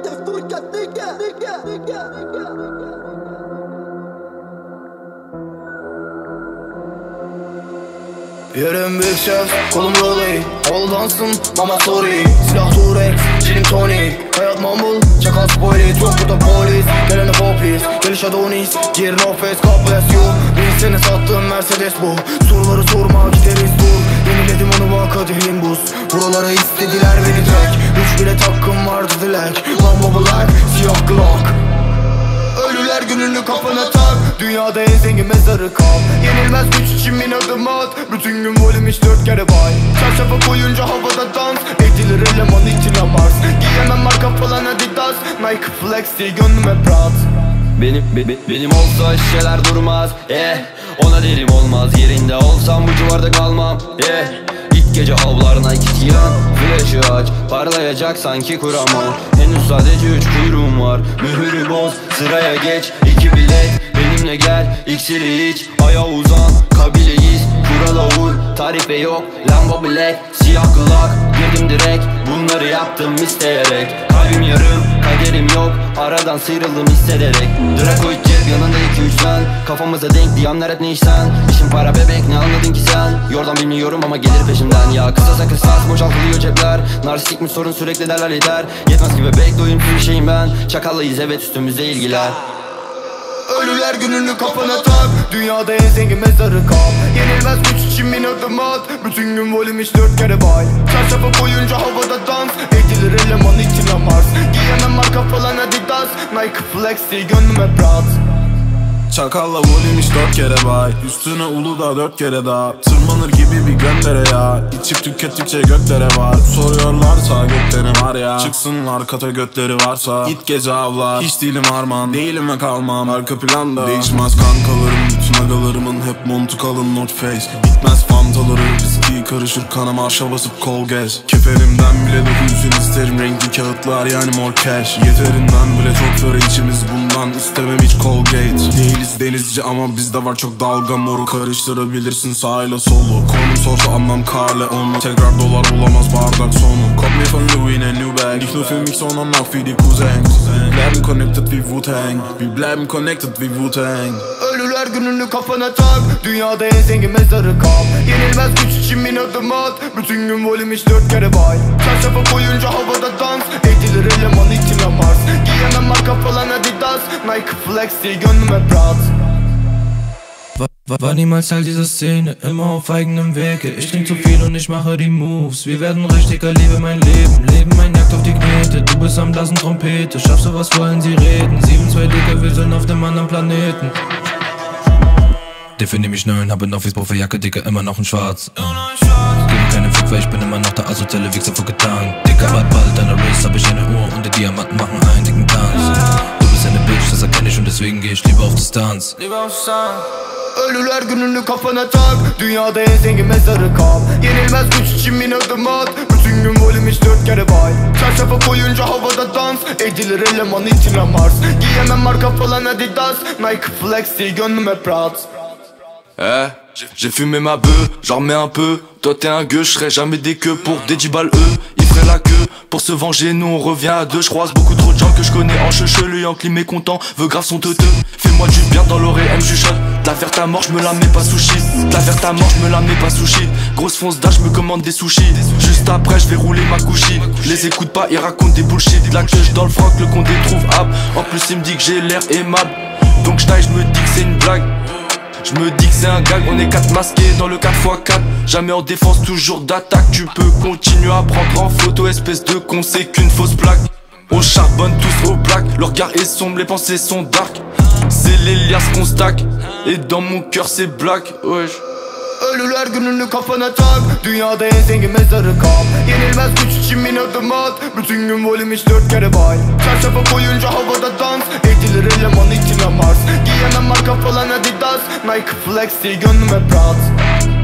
Yerim büyük şef, kolum roley. Havalı dansın, mama sorry. Silah Turex, gin tonic. Hayat mumble, çakal spoiler. Çok burada polis, gelene popis. Geliş Adonis, gir no face, kapes yok. Bir sene sattığım Mercedes bu. Soruları sorma, gideriz dur. Yeniledim onu bak kadehim buz. Buralara istediler beni tek. 3 bilet hakkım vardı dilek. Lambo black, siyah Glock. Ölüler gününü kafana tak. Dünyada en zengin mezarı kal. Yenilmez güç için bin adım at. Bütün gün volüm hiç 4 kere bay. Çarşafa koyunca havada dans. Edilir eleman içine Mars. Giyemem marka falan Adidas. Nike flex değil gönlüm hep rahat. Benim olsa şişeler durmaz. Ona derim olmaz. Yerinde olsam bu civarda kalmam. İlk gece avlarına iki tiran. Flash'ı aç, parlayacak sanki kurama. Henüz sadece 3 kuyruğum var. Mühürü boz, sıraya geç. 2 bilet, benimle gel. İksiri iç, aya uzan. Kabileyiz, kurala uy. Tarife yok, Lambo black. Siyah Glock, girdim direkt. Bunları yaptım isteyerek. Kalbim yarım, kaderim yok. Aradan sıyrıldım hissederek. Draco cep yanında 2-3 sen. Kafamıza denk diyanlar hep ne işsen. İşin para bebek, ne anladın ki sen? Yordan bilmiyorum ama gelir peşimden. Ya kısasa kısas boşaltılıyor cepler. Narsistik mi sorun sürekli derler yeter. Yetmez ki bebek doyumsuz bir şeyim ben. Çakallıyız evet üstümüzde ilgiler. Ölüler gününü kafana tak. Dünyada en zengin mezarı kal. Yenilmez güç için bin adım at. Bütün gün volüm hiç 4 kere bay. Çarşafa koyunca havada dans. Edilir eleman içine Mars. Giyemem marka falan Adidas. Nike flex değil gönlüm hep rahat. Çakalla volüm hiç 4 kere bay. Üstüne Uludağ 4 kere daha. Tırmanır gibi bir göndere ya. İçip tükettikçe göklere var. Soruyorlarsa göklerim var ya. Çıksınlar kata götleri varsa. Git gece avlar. Hiç değilim harman. Değilim ve kalmam arka planda. Değişmez kankalarım. Bütün agalarımın hep montu kalın North Face. Bitmez fantaları. Viski karışır kanama aşağı basıp kol gez. Keferimden bile dökülsün isterim renkli kağıtlar yani more cash. Yeterinden bile çok var içimiz bundan. İstemem hiç Colgate. Değiliz denizci ama bizde var çok dalga moru. Karıştırabilirsin sağıyla solu. Konum sorsa anlam Carle onu. Tekrar dolar bulamaz bardak sonu. Cop me from Louis in a new bag. Ich nur für mich sondern auch für die Cousins. Bleiben connected wie Wu-Tang. Wir bleiben connected wie Wu-Tang. Ölüler gününü kafana tak. Dünyada en zengin mezarı kal. Yenilmez güç için bin adım at. Bütün gün volüm hiç 4 kere bay. Çarşafa koyunca havada dans. Edilir eleman içine Mars. Giyemem marka falan Adidas. Nike flex değil gönlüm hep rahat. War niemals Teil dieser Szene, immer auf eigenem Wege. Ich trink zu viel und ich mache die Moves. Wir werden richtiger, liebe mein Leben. Leben mein Jagd auf die Knete. Du bist am blassen Trompete. Schaffst du was, wollen sie reden? 7-2 Dicker, wir sind auf dem anderen Planeten. Definier mich neu und habe noch wie Jacke, Dicker, immer noch in Schwarz. Gebe keinen Fick, weil ich bin immer noch der asoziale Wichser vor getan. Dicker, bald an der Wrist hab ich eine Uhr und die Diamanten machen einen dicken Tanz. Du bist eine Bitch, das erkenne ich und deswegen geh ich lieber auf Distanz. Ölüler gününü kafana tak. Dünyada en zengin mezarı kal. Yenilmez güç için bin adım at. Bütün gün volüm hiç 4 kere bay. Çarşafa koyunca havada dans. Edilir eleman içine Mars. Giyemem marka falan Adidas. Nike flex değil gönlüm hep rahat. J'ai fumé ma bœuf, j'en remets un peu. Toi t'es un gueux, j'serai jamais des queues pour des 10 balles eux. Ils feraient la queue pour se venger, nous on revient à deux. J'croise beaucoup trop de gens que j'connais en cheveux. Le Yankee mécontent veut grave son teuteux. Fais-moi du bien dans l'oreille, elle me chuchote. T'as faire ta mort, j'me la mets pas sushi. T'as faire ta mort, j'me la mets pas sushi. Grosse fonce d'âge, j'me commande des sushis. Juste après j'vais rouler ma couchie. Les écoute pas, ils racontent des bullshit. De la queue dans le froc, le condé trouve ap. En plus il me dit que j'ai l'air aimable. Donc j'taille, j'me dis que c'est une blague. Je me dis que c'est un gag, on est 4 masqués dans le 4x4. Jamais en défense, toujours d'attaque. Tu peux continuer à prendre en photo, espèce de con, c'est qu'une fausse plaque. On charbonne tous au black, le regard est sombre, les pensées sont dark. C'est les liasses qu'on stack, et dans mon cœur c'est black, wesh. Ölüler gününü kafana tak. Dünyada en zengin mezarı kal. Yenilmez güç için bin adım at. Bütün gün volüm hiç 4 kere bay. Çarşafa koyunca havada dans. Edilir eleman içine Mars. Giyemem marka falan Adidas. Nike flex değil gönlüm hep rahat.